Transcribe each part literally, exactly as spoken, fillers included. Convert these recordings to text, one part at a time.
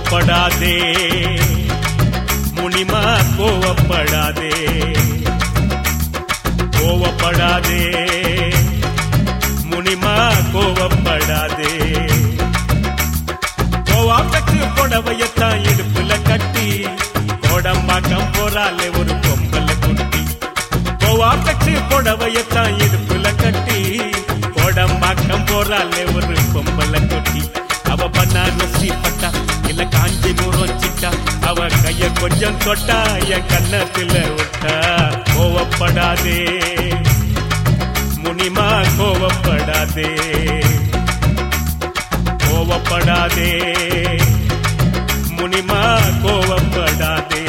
கோவப்படாதே முனிமா கோவப்படாதே கோவப்படாதே முனிமா கோவப்படாதே கோவாப்பட்டு புடவையத்தான் இடுப்புல கட்டி கோடம்பாக்கம் போறாலே ஒரு பொம்பல குட்டி கோவாப்பட்டு புடவையத்தான் இடுப்புல கட்டி கோடம்பாக்கம் போறாலே ஒரு பொம்பல குட்டி அவ பன்னாரசி பட்டா இல்ல காஞ்சி மூரம் சிட்டா அவ கைய கொஞ்சம் தொட்டா என் கண்ணத்துல விட்டா கோவப்படாதே முனிமா கோவப்படாதே கோவப்படாதே முனிமா கோவப்படாதே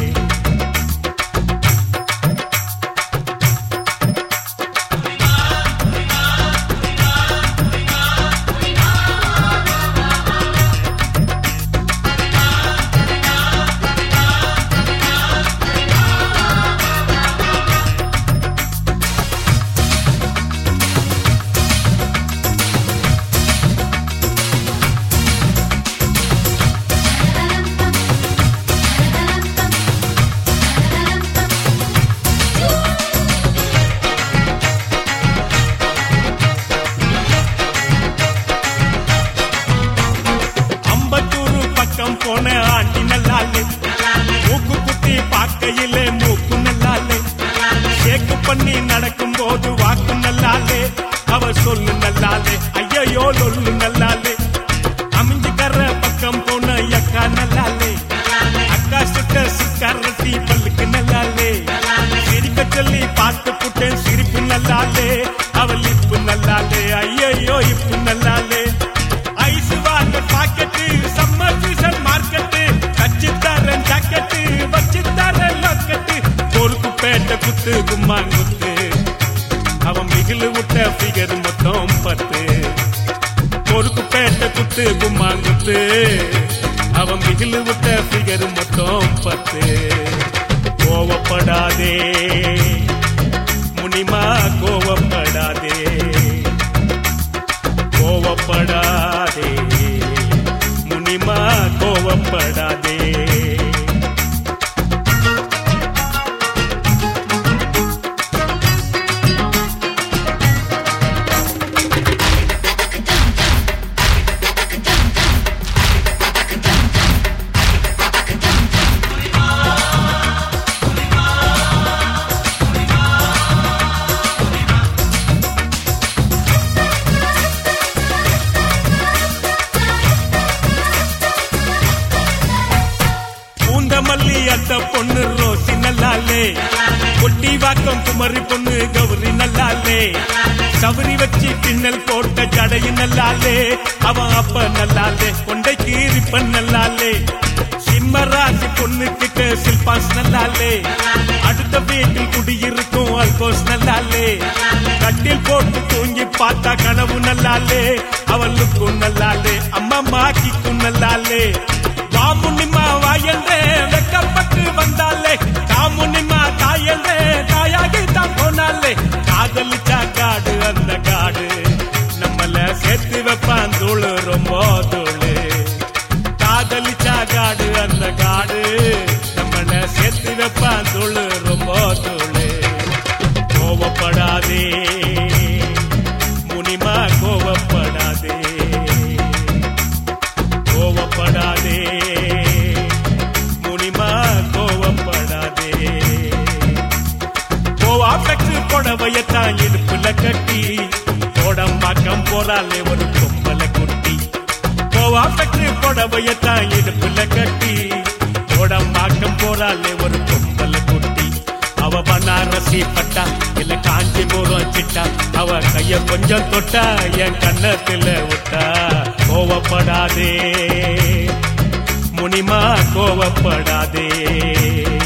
போன ஆண்டி நல்லாலே மூக்கு குத்தி பார்க்கையிலே மூக்கு நல்லாலே ஷேக்கு பண்ணி நடக்கும் போது வாக்கு நல்லாலே அவ சொல்லு நல்லாலே ஐயோ சொல்லு நல்லாலே அமைஞ்சுக்கற பக்கம் போன அக்கா நல்லாலே அக்கா சுட்ட சிக்காரத்தி பல்லுக்கு நல்லாலே சிரிக்க சொல்லி பார்த்து புட்டேன் சிரிப்பு நல்லாலே அவள் இப்பு நல்லாலே ஐயோ இப்பு நல்லாலே ice water packet summer season market கச்சித்தாரன் ஜாக்கெட்டு வச்சித்தாரன் லாக்கெட்டு பொறுப்பு பேட்ட குத்து கும்மாங்குத்து அவன் மிகிலு விட்ட ஃபிகர் மொத்தம் பத்து பொறுப்பு பேட்ட குத்து கும்மாங்குத்து அவன் மிகிலு விட்ட ஃபிகர் மொத்தம் பத்து கோவப்படாதே முனிமா கோவப்படாதே கோவப்படாதே முனிமா கோவப்படாதே மல்லி அத்த பொண்ணு ரோசி நல்லாலே கொட்டி வாக்கம் குமரி பொண்ணு கௌரி நல்லாலே சவரி வச்சு பின்னல் போட்ட ஜடையு நல்லாலே அவன் அப்ப நல்லாலே கொண்டை கீரிப்பன் நல்லாலே சிம்மராசி பொண்ணு கிட்ட சில்பாஸ் நல்லாலே அடுத்த வீட்டில் குடியிருக்கும் அல்கோஸ் நல்லாலே கட்டில் போட்டு தூங்கி பார்த்தா கனவு நல்லாலே அவளுக்கும் நல்லாலே அம்மா மாக்கிக்கும் நல்லாலே காமுனிமா வாயந்தே வெக்கப்பட்டு வந்தாலே காமுனிமா தாயந்தே தாயாகி தான் போனாலே காதலிச்சா காடு அந்த காடு நம்மள சேர்த்து வைப்பான் தூளு ரொம்ப தூளு காதலிச்சா காடு அந்த காடு நம்மள சேர்த்து வைப்பான் தூளு ரொம்ப தூளு கோவப்படாதே முனிமா கோவப்படாதே கோவப்படாதே முனிமா கோவப்படாதே கோவாப்பட்டு புடவையத்தான் இடுப்புல கட்டி கோடம்பாக்கம் போறாலே ஒரு பொம்பல குட்டி கோவாப்பட்டு புடவையத்தான் இடுப்புல கட்டி கோடம்பாக்கம் போறாலே ஒரு பொம்பல குட்டி அவ பன்னாரசி பட்டா இல்ல காஞ்சி மூரம் சிட்டா அவ கைய கொஞ்சம் தொட்டா என் கண்ணத்துல விட்டா கோவப்படாதே முனிமா கோவப்படாதே